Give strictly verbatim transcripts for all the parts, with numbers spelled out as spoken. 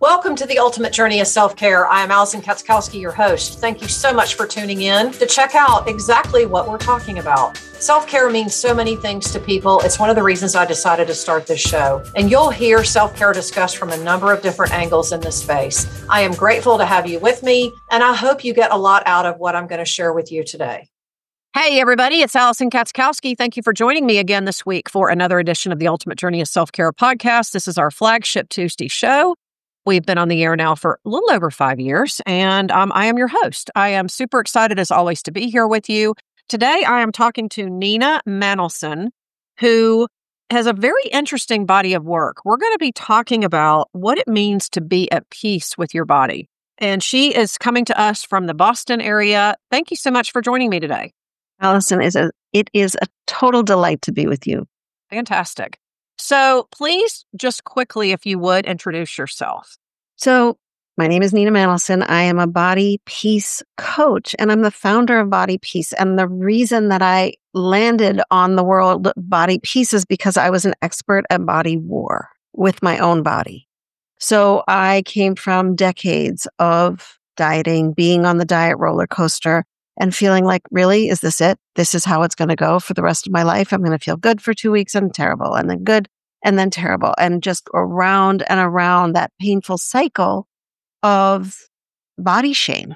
Welcome to the Ultimate Journey of Self-Care. I am Allison Katzkowski, your host. Thank you so much for tuning in to check out exactly what we're talking about. Self-care means so many things to people. It's one of the reasons I decided to start this show. And you'll hear self-care discussed from a number of different angles in this space. I am grateful to have you with me, and I hope you get a lot out of what I'm going to share with you today. Hey, everybody, it's Allison Katzkowski. Thank you for joining me again this week for another edition of the Ultimate Journey of Self-Care podcast. This is our flagship Tuesday show. We've been on the air now for a little over five years, and um, I am your host. I am super excited, as always, to be here with you. Today, I am talking to Nina Manelson, who has a very interesting body of work. We're going to be talking about what it means to be at peace with your body. And she is coming to us from the Boston area. Thank you so much for joining me today. Allison, is a, it is a total delight to be with you. Fantastic. So please just quickly, if you would, introduce yourself. So my name is Nina Manelson. I am a body peace coach, and I'm the founder of Body Peace. And the reason that I landed on the world Body Peace is because I was an expert at body war with my own body. So I came from decades of dieting, being on the diet roller coaster, and feeling like, really, is this it? This is how it's going to go for the rest of my life. I'm going to feel good for two weeks and terrible, and then good, and then terrible, and just around and around that painful cycle of body shame.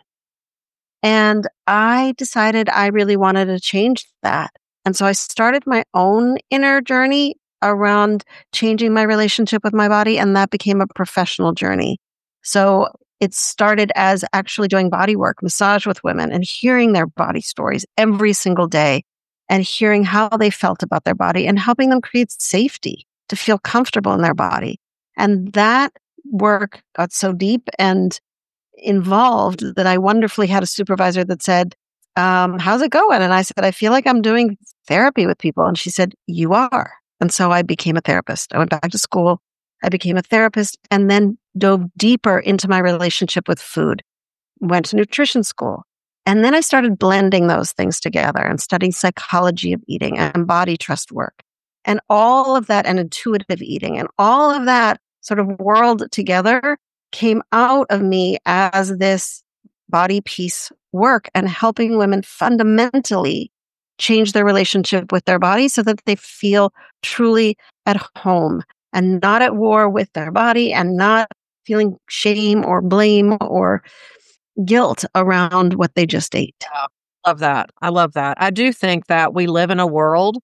And I decided I really wanted to change that. And so I started my own inner journey around changing my relationship with my body, and that became a professional journey. So it started as actually doing body work, massage with women, and hearing their body stories every single day, and hearing how they felt about their body, and helping them create safety to feel comfortable in their body. And that work got so deep and involved that I wonderfully had a supervisor that said, um, how's it going? And I said, I feel like I'm doing therapy with people. And she said, you are. And so I became a therapist. I went back to school. I became a therapist, and then dove deeper into my relationship with food, went to nutrition school. And then I started blending those things together and studying psychology of eating and body trust work and all of that, and intuitive eating, and all of that sort of world together came out of me as this body peace work and helping women fundamentally change their relationship with their body so that they feel truly at home and not at war with their body, and not feeling shame or blame or guilt around what they just ate. Yeah, love that. I love that. I do think that we live in a world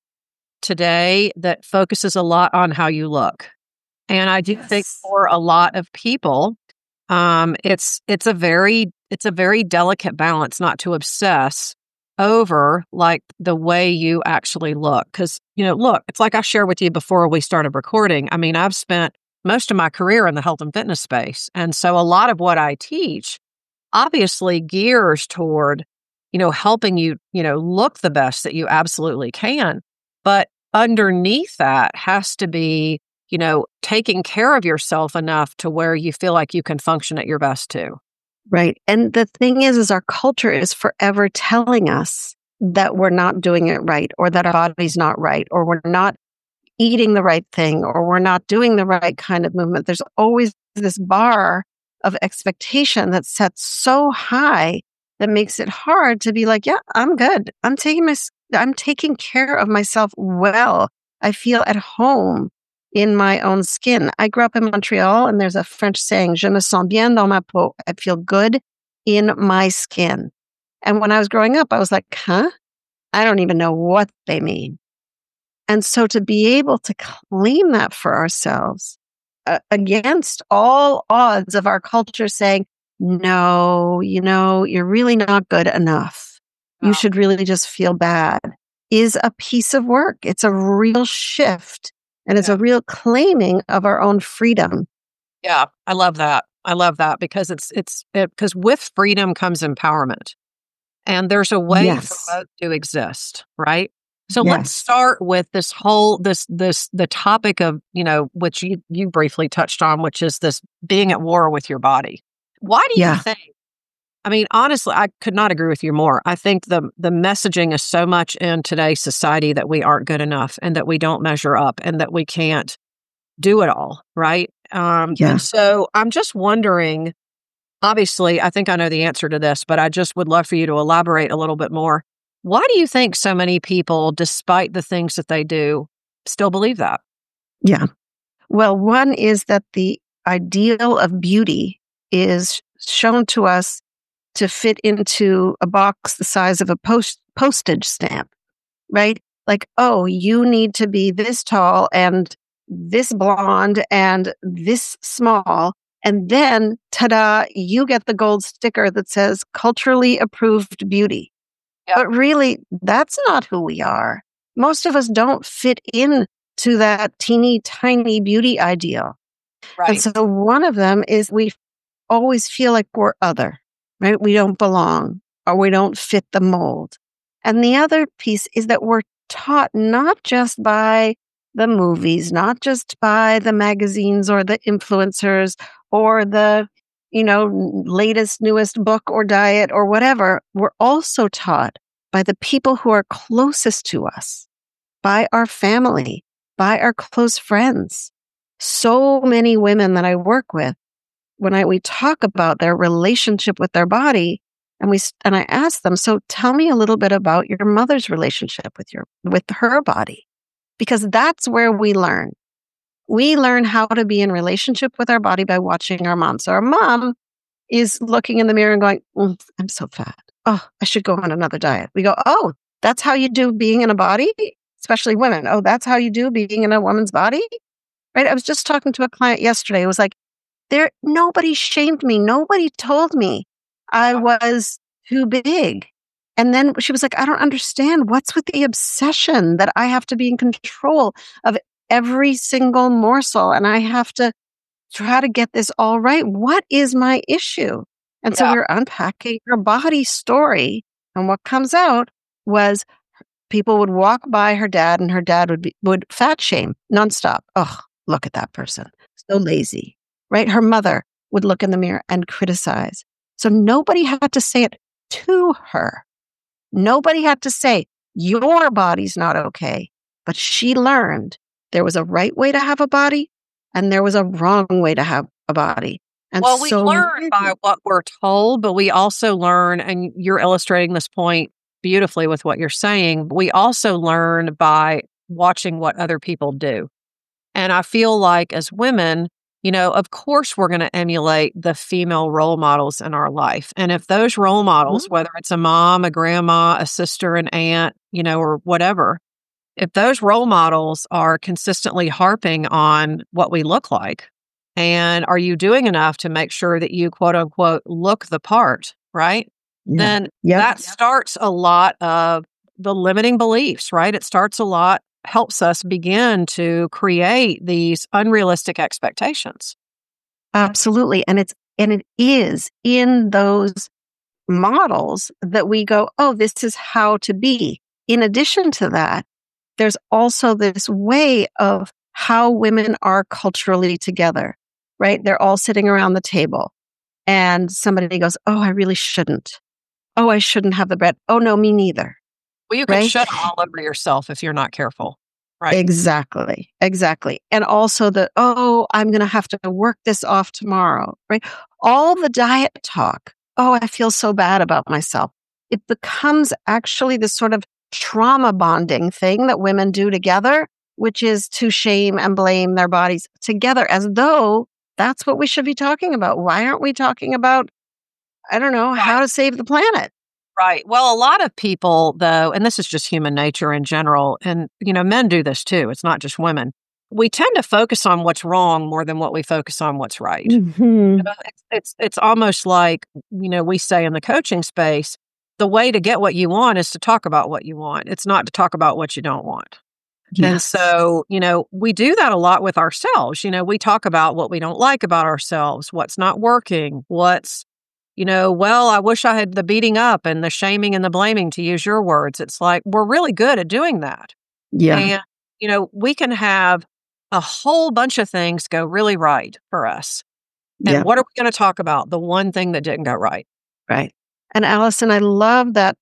today that focuses a lot on how you look. And I do yes. think for a lot of people, um, it's it's a very it's a very delicate balance not to obsess over like the way you actually look. Because, you know, look, it's like I shared with you before we started recording. I mean, I've spent most of my career in the health and fitness space. And so a lot of what I teach obviously gears toward, you know, helping you, you know, look the best that you absolutely can. But underneath that has to be, you know, taking care of yourself enough to where you feel like you can function at your best too. Right. And the thing is, is our culture is forever telling us that we're not doing it right, or that our body's not right, or we're not eating the right thing, or we're not doing the right kind of movement. There's always this bar of expectation that's set so high that makes it hard to be like, yeah, I'm good. I'm taking my, I'm taking care of myself well. I feel at home in my own skin. I grew up in Montreal, and there's a French saying, je me sens bien dans ma peau. I feel good in my skin. And when I was growing up, I was like, huh? I don't even know what they mean. And so to be able to claim that for ourselves uh, against all odds of our culture saying, no, you know, you're really not good enough. Wow. You should really just feel bad, is a piece of work. It's a real shift. And it's yeah. a real claiming of our own freedom. Yeah, I love that. I love that because it's it's because it, with freedom comes empowerment, and there's a way yes. for both to exist, right? So yes. let's start with this whole this this the topic of, you know, which you you briefly touched on, which is this being at war with your body. Why do yeah. you think? I mean, honestly, I could not agree with you more. I think the the messaging is so much in today's society that we aren't good enough, and that we don't measure up, and that we can't do it all, right? Um, Yeah. And so I'm just wondering, obviously, I think I know the answer to this, but I just would love for you to elaborate a little bit more. Why do you think so many people, despite the things that they do, still believe that? Yeah. Well, one is that the ideal of beauty is shown to us to fit into a box the size of a post- postage stamp, right? Like, oh, you need to be this tall and this blonde and this small. And then, ta-da, you get the gold sticker that says culturally approved beauty. Yep. But really, that's not who we are. Most of us don't fit in to that teeny tiny beauty ideal. And Right. so one of them is we always feel like we're other, right? We don't belong or we don't fit the mold. And the other piece is that we're taught not just by the movies, not just by the magazines or the influencers or the, you know, latest, newest book or diet or whatever. We're also taught by the people who are closest to us, by our family, by our close friends. So many women that I work with, when I we talk about their relationship with their body, and we s- and I ask them, so tell me a little bit about your mother's relationship with your with her body, because that's where we learn. We learn how to be in relationship with our body by watching our mom. So our mom is looking in the mirror and going, "Mm, I'm so fat. Oh, I should go on another diet." We go, oh, that's how you do being in a body, especially women. Oh, that's how you do being in a woman's body, right? I was just talking to a client yesterday. It was like, there, nobody shamed me. Nobody told me I was too big. And then she was like, I don't understand. What's with the obsession that I have to be in control of every single morsel and I have to try to get this all right? What is my issue? And so Yeah. we were unpacking her body story. And what comes out was people would walk by her dad and her dad would be, would fat shame nonstop. Oh, look at that person. So lazy, right? Her mother would look in the mirror and criticize. So nobody had to say it to her. Nobody had to say, your body's not okay. But she learned there was a right way to have a body and there was a wrong way to have a body. And Well, we so learn by what we're told, but we also learn, and you're illustrating this point beautifully with what you're saying. We also learn by watching what other people do. And I feel like as women, you know, of course, we're going to emulate the female role models in our life. And if those role models, whether it's a mom, a grandma, a sister, an aunt, you know, or whatever, if those role models are consistently harping on what we look like, and are you doing enough to make sure that you quote unquote look the part, right? yeah. Then Yep. that starts a lot of the limiting beliefs, right? It starts a lot, helps us begin to create these unrealistic expectations. Absolutely. And it's and it is in those models that we go, oh, this is how to be. In addition to that, there's also this way of how women are culturally together, right? They're all sitting around the table and somebody goes, oh, I really shouldn't. Oh, I shouldn't have the bread. Oh, no, me neither. Well, you can Right? shut all over yourself if you're not careful. Right. Exactly. Exactly. And also the, oh, I'm going to have to work this off tomorrow, right? All the diet talk. Oh, I feel so bad about myself. It becomes actually this sort of trauma bonding thing that women do together, which is to shame and blame their bodies together as though that's what we should be talking about. Why aren't we talking about, I don't know, how Right. to save the planet? Right. Well, a lot of people, though, and this is just human nature in general, and, you know, men do this too. It's not just women. We tend to focus on what's wrong more than what we focus on what's right. Mm-hmm. You know, It's, it's, it's almost like, you know, we say in the coaching space, the way to get what you want is to talk about what you want. It's not to talk about what you don't want. And Yes. so, you know, we do that a lot with ourselves. You know, we talk about what we don't like about ourselves, what's not working, what's, you know, well, I wish I had the beating up and the shaming and the blaming, to use your words. It's like we're really good at doing that. Yeah. And, you know, we can have a whole bunch of things go really right for us. And Yeah. what are we going to talk about? The one thing that didn't go right. Right. And Allison, I love that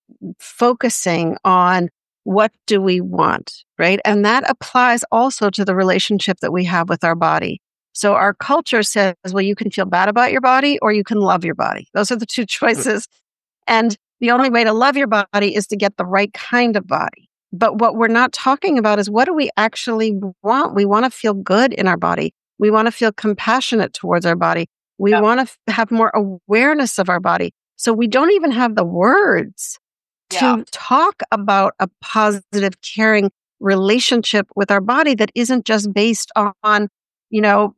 focusing on what do we want, right? And that applies also to the relationship that we have with our body. So our culture says, well, you can feel bad about your body or you can love your body. Those are the two choices. And the only way to love your body is to get the right kind of body. But what we're not talking about is what do we actually want? We want to feel good in our body. We want to feel compassionate towards our body. We Yeah. want to f- have more awareness of our body. So we don't even have the words Yeah. to talk about a positive, caring relationship with our body that isn't just based on, you know,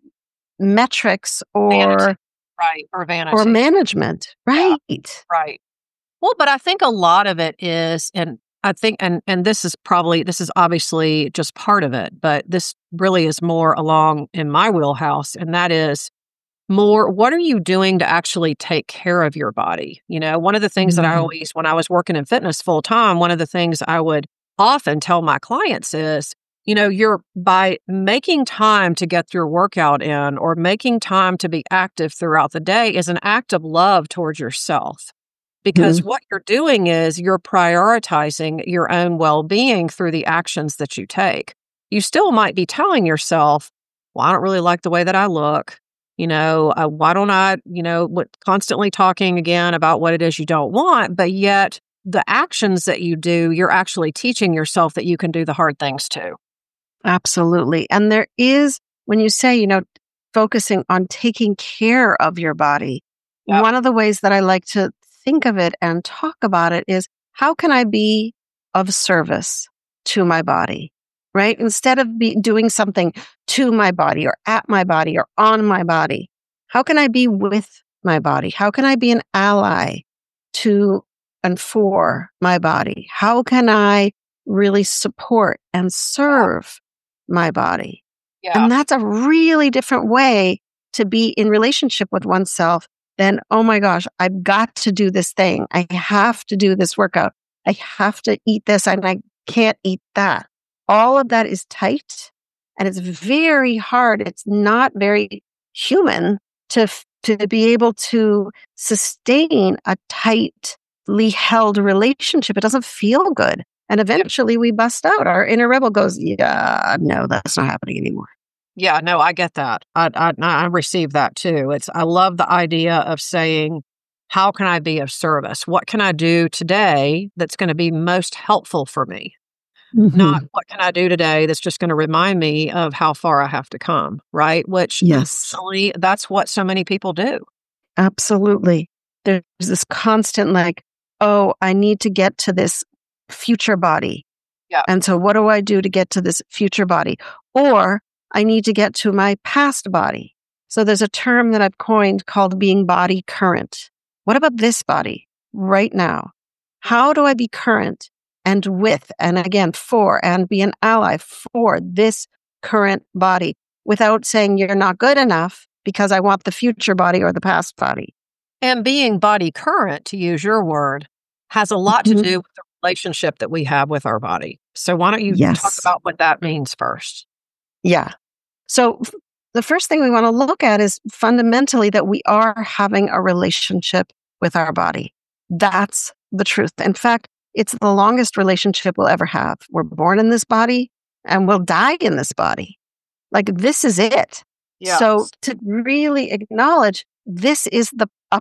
metrics or Vanity. Right. Or vanity. or management. Yeah. Right. Right. Well, but I think a lot of it is, and I think, and and this is probably, this is obviously just part of it, but this really is more along in my wheelhouse, and that is more, what are you doing to actually take care of your body? You know, one of the things that I Mhm. always, when I was working in fitness full time, one of the things I would often tell my clients is, you know, you're by making time to get your workout in or making time to be active throughout the day is an act of love towards yourself. Because Mhm. what you're doing is you're prioritizing your own well being through the actions that you take. You still might be telling yourself, well, I don't really like the way that I look. You know, uh, why don't I, you know, what, constantly talking again about what it is you don't want, but yet the actions that you do, you're actually teaching yourself that you can do the hard things too. Absolutely. And there is, when you say, you know, focusing on taking care of your body, Yep. one of the ways that I like to think of it and talk about it is how can I be of service to my body, right? Instead of be doing something to my body or at my body or on my body, how can I be with my body? How can I be an ally to and for my body? How can I really support and serve my body? Yeah. And that's a really different way to be in relationship with oneself than, oh my gosh, I've got to do this thing. I have to do this workout. I have to eat this and I can't eat that. All of that is tight and it's very hard. It's not very human to, f- to be able to sustain a tightly held relationship. It doesn't feel good. And eventually we bust out. Our inner rebel goes, yeah, no, that's not happening anymore. Yeah, no, I get that. I, I I receive that too. It's I love the idea of saying, how can I be of service? What can I do today that's going to be most helpful for me? Not what can I do today that's just going to remind me of how far I have to come, right? Which Yes, unfortunately, that's what so many people do. absolutely. There's this constant like, oh, I need to get to this future body. Yeah. And so what do I do to get to this future body? Or I need to get to my past body. So there's a term that I've coined called being body current. What about this body right now? How do I be current and with, and again, for, and be an ally for this current body without saying you're not good enough because I want the future body or the past body? And being body current, to use your word, has a lot to Mhm. do with the relationship that we have with our body. So why don't you talk Yes. about what that means first? Yeah. So f- the first thing we want to look at is fundamentally that we are having a relationship with our body. That's the truth. In fact, it's the longest relationship we'll ever have. We're born in this body and we'll die in this body. Like this is it. Yeah. So to really acknowledge this is the a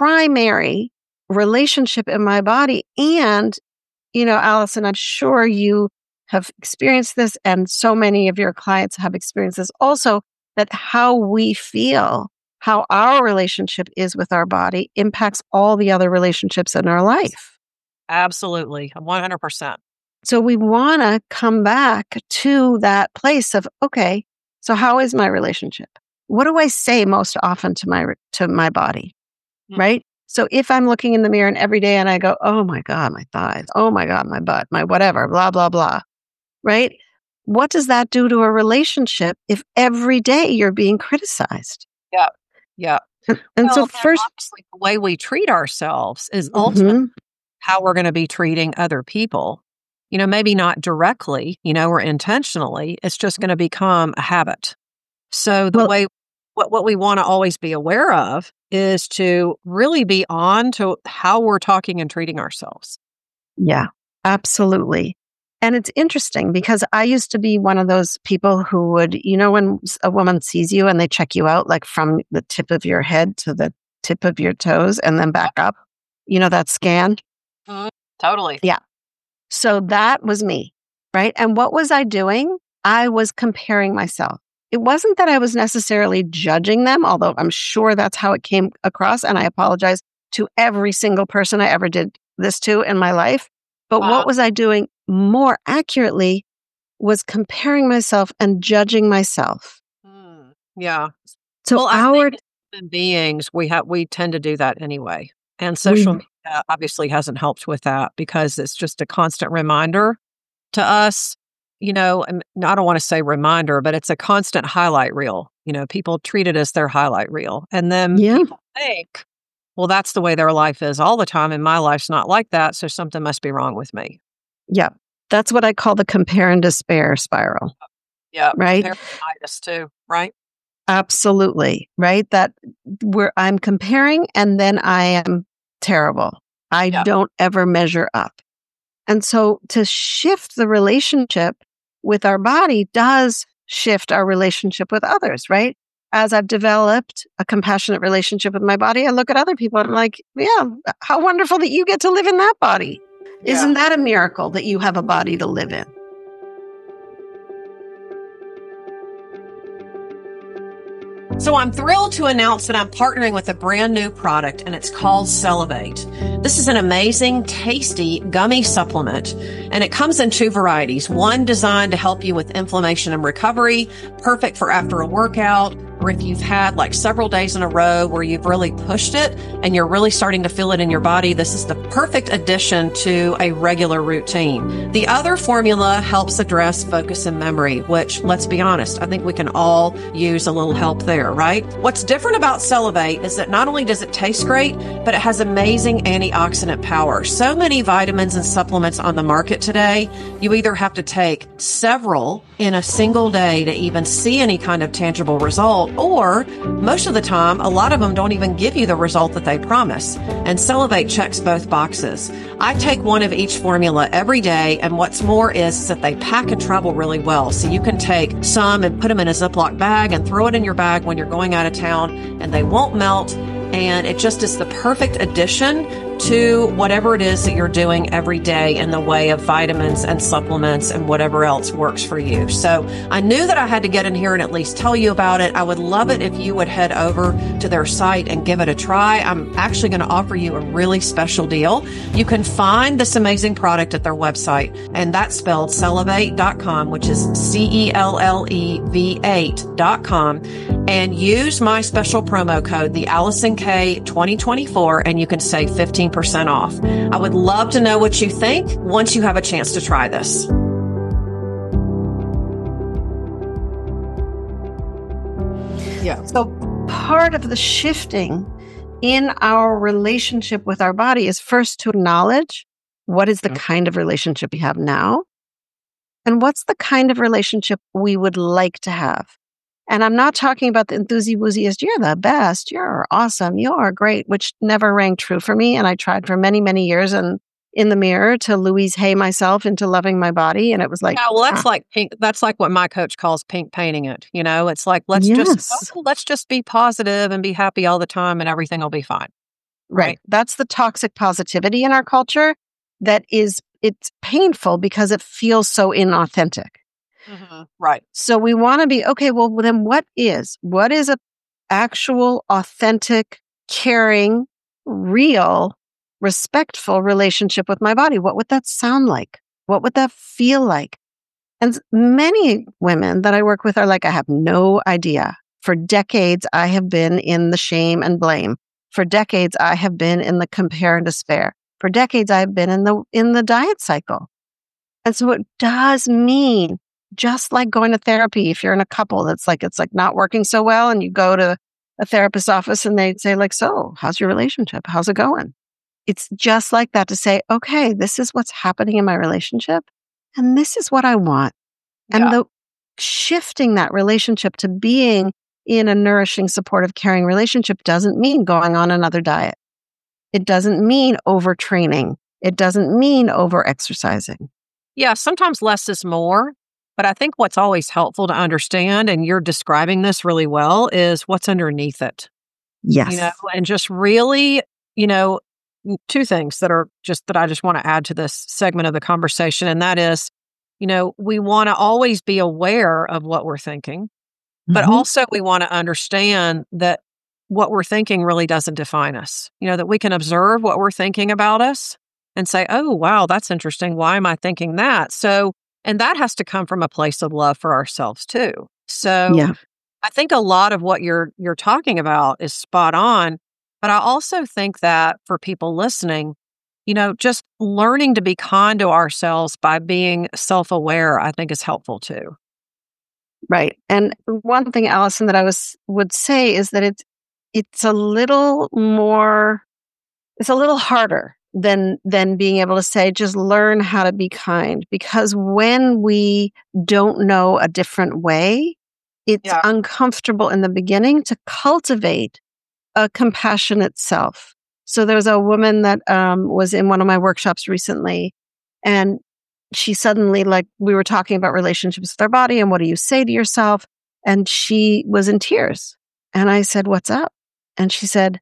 primary relationship in my body. And, you know, Allison, I'm sure you have experienced this and so many of your clients have experienced this also, that how we feel, how our relationship is with our body impacts all the other relationships in our life. Absolutely. one hundred percent. So we want to come back to that place of, okay, so how is my relationship? What do I say most often to my to my body? Mm. Right? So if I'm looking in the mirror and every day and I go, oh my God, my thighs, oh my God, my butt, my whatever, blah, blah, blah. Right? What does that do to a relationship if every day you're being criticized? Yeah. Yeah. And, and Well, so then first, obviously the way we treat ourselves is ultimately Mhm. how we're going to be treating other people. You know, maybe not directly, you know, or intentionally. It's just going to become a habit. So the well, way what what we want to always be aware of is to really be on to how we're talking and treating ourselves. yeah, absolutely. And it's interesting because I used to be one of those people who would, you know, when a woman sees you and they check you out, like from the tip of your head to the tip of your toes and then back up, you know, that scan. Mm, totally. Yeah. So that was me, right? And what was I doing? I was comparing myself. It wasn't that I was necessarily judging them, although I'm sure that's how it came across. And I apologize to every single person I ever did this to in my life. But Uh, what was I doing more accurately was comparing myself and judging myself. mm, yeah. So Well, I our think as human beings, we have we tend to do that anyway. And social we media obviously hasn't helped with that because it's just a constant reminder to us, you know, and I don't want to say reminder, but it's a constant highlight reel. You know, people treat it as their highlight reel. And then yeah, people think, well, that's the way their life is all the time. And my life's not like that. So something must be wrong with me. yeah. That's what I call the compare and despair spiral, Yeah. right? Comparatitis too, right? Absolutely, right? That where I'm comparing and then I am terrible. I Yeah. don't ever measure up. And so to shift the relationship with our body does shift our relationship with others, right? As I've developed a compassionate relationship with my body, I look at other people and I'm like, yeah, how wonderful that you get to live in that body. Yeah. Isn't that a miracle that you have a body to live in? So I'm thrilled to announce that I'm partnering with a brand new product, and it's called Cellivate. This is an amazing, tasty gummy supplement, and it comes in two varieties. One designed to help you with inflammation and recovery, perfect for after a workout, or if you've had like several days in a row where you've really pushed it and you're really starting to feel it in your body. This is the perfect addition to a regular routine. The other formula helps address focus and memory, which, let's be honest, I think we can all use a little help there, right? What's different about Cellivate is that not only does it taste great, but it has amazing antioxidant power. So many vitamins and supplements on the market today, you either have to take several in a single day to even see any kind of tangible result, or most of the time, a lot of them don't even give you the result that they promise. And Cellivate checks both boxes. I take one of each formula every day, and what's more is that they pack and travel really well. So you can take some and put them in a Ziploc bag and throw it in your bag when you're going out of town, and they won't melt. And it just is the perfect addition to whatever it is that you're doing every day in the way of vitamins and supplements and whatever else works for you. So I knew that I had to get in here and at least tell you about it. I would love it if you would head over to their site and give it a try. I'm actually going to offer you a really special deal. You can find this amazing product at their website, and that's spelled cellivate dot com, which is C E L L E V eight dot com, and use my special promo code, the Allison K twenty twenty-four, and you can save fifteen percent off. I would love to know what you think once you have a chance to try this. Yeah. So part of the shifting in our relationship with our body is first to acknowledge what is the kind of relationship we have now and what's the kind of relationship we would like to have. And I'm not talking about the enthusiast, you're the best, you're awesome, you're great, which never rang true for me. And I tried for many, many years and in the mirror to Louise Hay myself into loving my body. And it was like, yeah, well, that's ah. like pink. That's like what my coach calls pink painting it. You know, it's like, let's Yes. just, oh, let's just be positive and be happy all the time and everything will be fine. Right. Right. That's the toxic positivity in our culture that is, it's painful because it feels so inauthentic. Mm-hmm. Right. So we want to be, okay, well, then what is? What is a actual, authentic, caring, real, respectful relationship with my body? What would that sound like? What would that feel like? And many women that I work with are like, I have no idea. For decades, I have been in the shame and blame. For decades, I have been in the compare and despair. For decades, I've been in the in the diet cycle. And so it does mean, just like going to therapy, if you're in a couple that's like, it's like not working so well, and you go to a therapist's office and they say like, so how's your relationship? How's it going? It's just like that to say, okay, this is what's happening in my relationship and this is what I want. And Yeah. the shifting that relationship to being in a nourishing, supportive, caring relationship doesn't mean going on another diet. It doesn't mean overtraining. It doesn't mean over exercising. Yeah, sometimes less is more. But I think what's always helpful to understand, and you're describing this really well, is what's underneath it, you know, Yes. and just really, you know, n- two things that are just that I just want to add to this segment of the conversation. And that is, you know, we want to always be aware of what we're thinking, but Hmm. also we want to understand that what we're thinking really doesn't define us, you know, that we can observe what we're thinking about us and say, oh, wow, that's interesting. Why am I thinking that? So, and that has to come from a place of love for ourselves too. So Yeah. I think a lot of what you're you're talking about is spot on, but I also think that for people listening, you know, just learning to be kind to ourselves by being self-aware, I think is helpful too. Right. And one thing, Allison, that I was would say is that it's it's a little more it's a little harder than than being able to say just learn how to be kind, because when we don't know a different way, it's Yeah. uncomfortable in the beginning to cultivate a compassionate self. So there's a woman that um, was in one of my workshops recently, and she suddenly, like, we were talking about relationships with our body and what do you say to yourself, and she was in tears. And I said, "What's up?" And she said,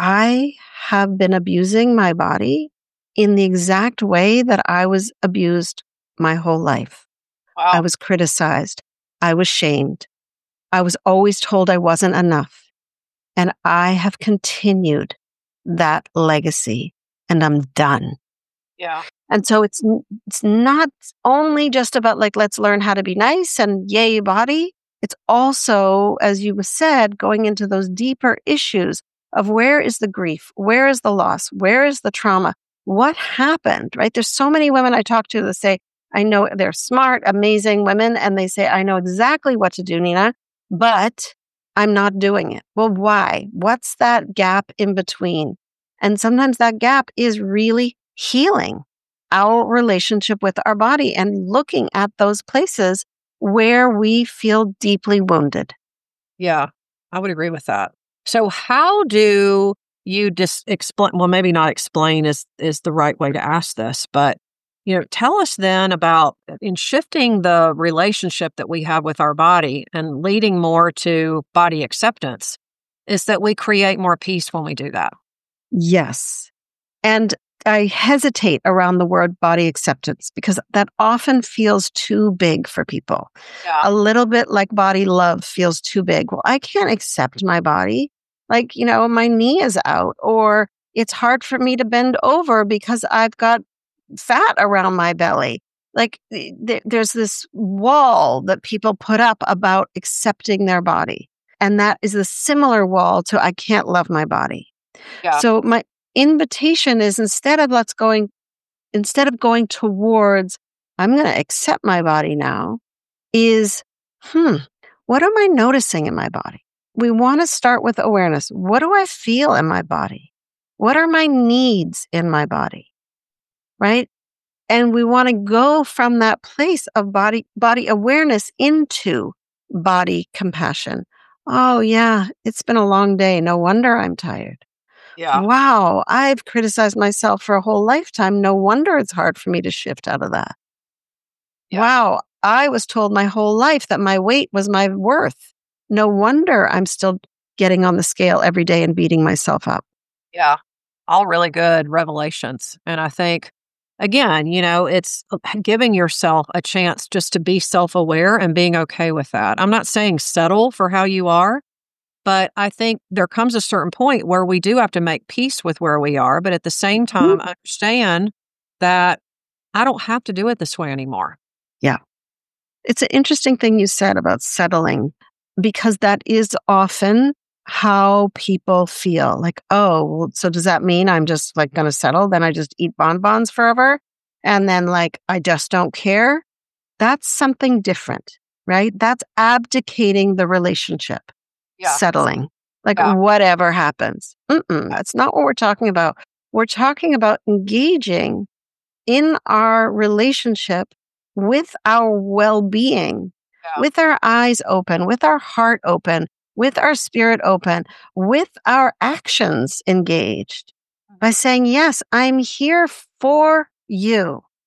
"I have been abusing my body in the exact way that I was abused my whole life. I Wow. was criticized. I was shamed. I was always told I wasn't enough. And I have continued that legacy, and I'm done." Yeah. And so it's n- it's not only just about, like, let's learn how to be nice and yay body. It's also, as you said, going into those deeper issues of where is the grief, where is the loss, where is the trauma, what happened, right? There's so many women I talk to that say, I know they're smart, amazing women, and they say, I know exactly what to do, Nina, but I'm not doing it. Well, why? What's that gap in between? And sometimes that gap is really healing our relationship with our body and looking at those places where we feel deeply wounded. Yeah. I would agree with that. So how do you just explain, well, maybe not explain is is the right way to ask this, but you know, tell us then about uh, in shifting the relationship that we have with our body and leading more to body acceptance, is that we create more peace when we do that. Yes. And I hesitate around the word body acceptance because that often feels too big for people. Yeah. A little bit like body love feels too big. Well, I can't accept my body. Like, you know, my knee is out, or it's hard for me to bend over because I've got fat around my belly. Like, th- th- there's this wall that people put up about accepting their body. And that is a similar wall to I can't love my body. Yeah. So my invitation is, instead of let's going instead of going towards I'm going to accept my body now, is hmm what am I noticing in my body? We want to start with awareness. What do I feel in my body? What are my needs in my body? Right? And we want to go from that place of body body awareness into body compassion. Oh yeah, it's been a long day. No wonder I'm tired. Yeah. Wow, I've criticized myself for a whole lifetime. No wonder it's hard for me to shift out of that. Yeah. Wow, I was told my whole life that my weight was my worth. No wonder I'm still getting on the scale every day and beating myself up. Yeah. All really good revelations. And I think, again, you know, it's uh, giving yourself a chance just to be self aware and being okay with that. I'm not saying settle for how you are, but I think there comes a certain point where we do have to make peace with where we are, but at the same Mhm. time, understand that I don't have to do it this way anymore. Yeah. It's an interesting thing you said about settling, because that is often how people feel. Like, oh, well, so does that mean I'm just like going to settle? Then I just eat bonbons forever? And then, like, I just don't care? That's something different, right? That's abdicating the relationship, Yeah. settling, like Yeah. whatever happens. Mm-mm, that's not what we're talking about. We're talking about engaging in our relationship with our well being, Yeah. with our eyes open, with our heart open, with our spirit open, with our actions engaged by Mhm. saying, yes, I'm here for you.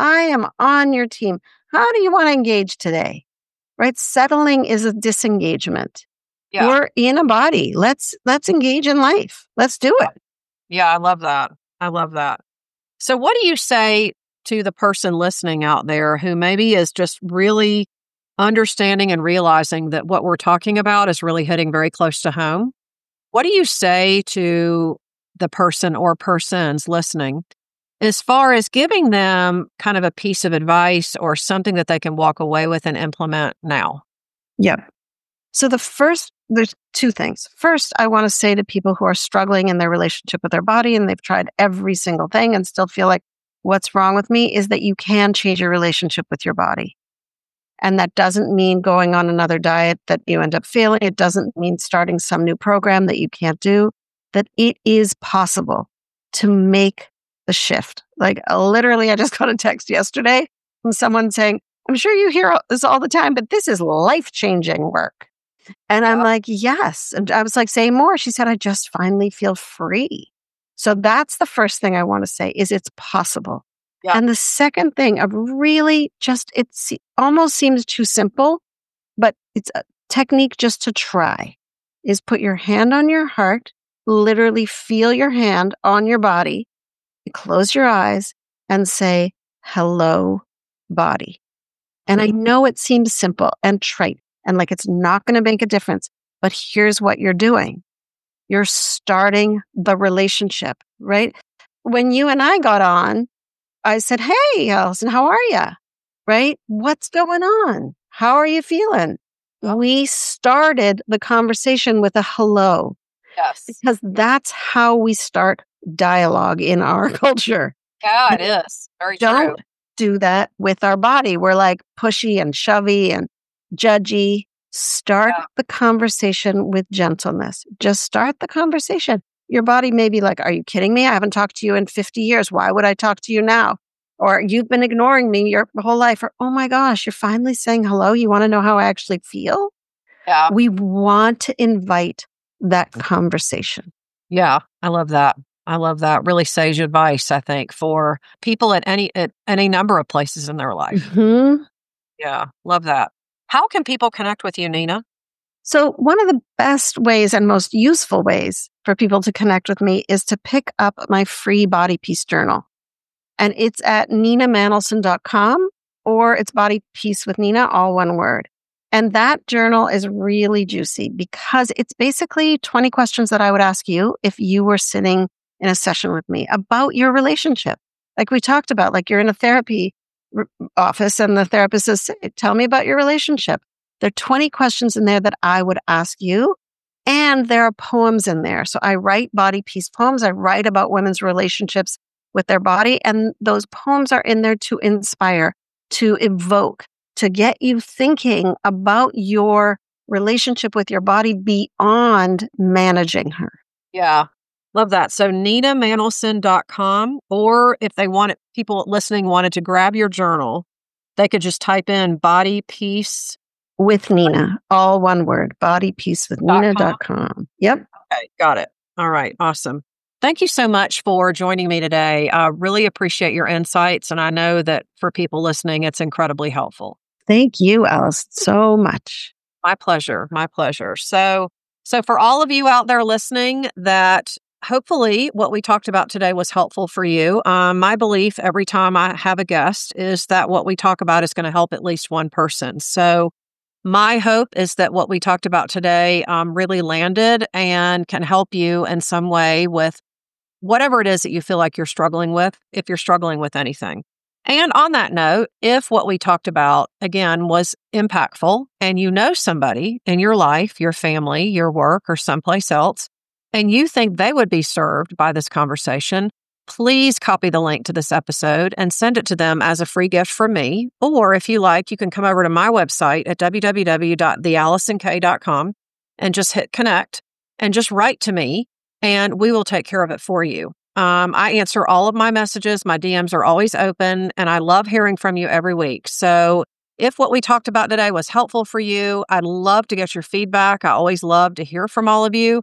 I am on your team. How do you want to engage today? Right? Settling is a disengagement. Yeah. We're in a body. Let's let's engage in life. Let's do it. Yeah, I love that. I love that. So what do you say to the person listening out there who maybe is just really understanding and realizing that what we're talking about is really hitting very close to home? What do you say to the person or persons listening as far as giving them kind of a piece of advice or something that they can walk away with and implement now? Yeah. So the first, there's two things. First, I want to say to people who are struggling in their relationship with their body and they've tried every single thing and still feel like, what's wrong with me, is that you can change your relationship with your body. And that doesn't mean going on another diet that you end up failing. It doesn't mean starting some new program that you can't do, that it is possible to make the shift. Like uh, literally, I just got a text yesterday from someone saying, I'm sure you hear this all the time, but this is life-changing work. And I'm Yeah. like, yes. And I was like, say more. She said, I just finally feel free. So that's the first thing I want to say is it's possible. Yeah. And the second thing of really just, it se- almost seems too simple, but it's a technique just to try, is put your hand on your heart, literally feel your hand on your body, close your eyes and say, hello, body. And I know it seems simple and trite and like it's not going to make a difference, but here's what you're doing. You're starting the relationship, right? When you and I got on, I said, hey, Allison, how are you? Right? What's going on? How are you feeling? Yeah. We started the conversation with a hello. Yes. Because that's how we start dialogue in our culture. Yeah, it is. Very Don't true. do that with our body. We're like pushy and shovey and judgy. Start Yeah. the conversation with gentleness. Just start the conversation. Your body may be like, are you kidding me? I haven't talked to you in fifty years. Why would I talk to you now? Or you've been ignoring me your whole life. Or, oh my gosh, you're finally saying hello. You want to know how I actually feel? Yeah. We want to invite that conversation. Yeah. I love that. I love that. Really sage advice, I think, for people at any at any number of places in their life. Mm-hmm. Yeah. Love that. How can people connect with you, Nina? So one of the best ways and most useful ways for people to connect with me is to pick up my free Body Peace Journal. And it's at nina manelson dot com or it's Body Peace with Nina, all one word. And that journal is really juicy because it's basically twenty questions that I would ask you if you were sitting in a session with me about your relationship. Like we talked about, like you're in a therapy r- office and the therapist says, tell me about your relationship. There are twenty questions in there that I would ask you. And there are poems in there. So I write body peace poems. I write about women's relationships with their body. And those poems are in there to inspire, to evoke, to get you thinking about your relationship with your body beyond managing her. Yeah. Love that. So nina manelson dot com, or if they wanted, people listening wanted to grab your journal, they could just type in Body Peace With Nina, all one word, body peace with nina dot com. Yep. Okay, got it. All right, awesome. Thank you so much for joining me today. I really appreciate your insights, and I know that for people listening, it's incredibly helpful. Thank you, Alice, so much. My pleasure. My pleasure. So, so for all of you out there listening, that hopefully what we talked about today was helpful for you. Um, my belief every time I have a guest is that what we talk about is going to help at least one person. So my hope is that what we talked about today um, really landed and can help you in some way with whatever it is that you feel like you're struggling with, if you're struggling with anything. And on that note, if what we talked about, again, was impactful and you know somebody in your life, your family, your work, or someplace else, and you think they would be served by this conversation, please copy the link to this episode and send it to them as a free gift from me. Or if you like, you can come over to my website at w w w dot the allison k dot com and just hit connect and just write to me and we will take care of it for you. Um, I answer all of my messages. My D Ms are always open and I love hearing from you every week. So if what we talked about today was helpful for you, I'd love to get your feedback. I always love to hear from all of you.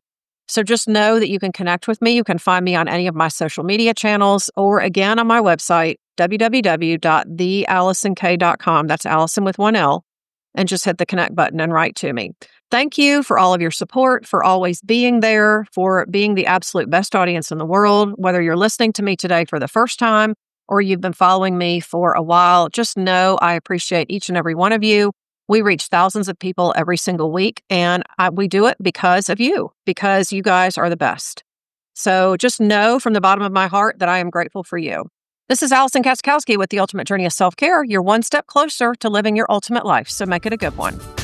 So just know that you can connect with me. You can find me on any of my social media channels or again on my website, w w w dot the allison k dot com. That's Allison with one L. And just hit the connect button and write to me. Thank you for all of your support, for always being there, for being the absolute best audience in the world. Whether you're listening to me today for the first time or you've been following me for a while, just know I appreciate each and every one of you. We reach thousands of people every single week, and I, we do it because of you, because you guys are the best. So just know from the bottom of my heart that I am grateful for you. This is Allison Katzkowski with The Ultimate Journey of Self-Care. You're one step closer to living your ultimate life, so make it a good one.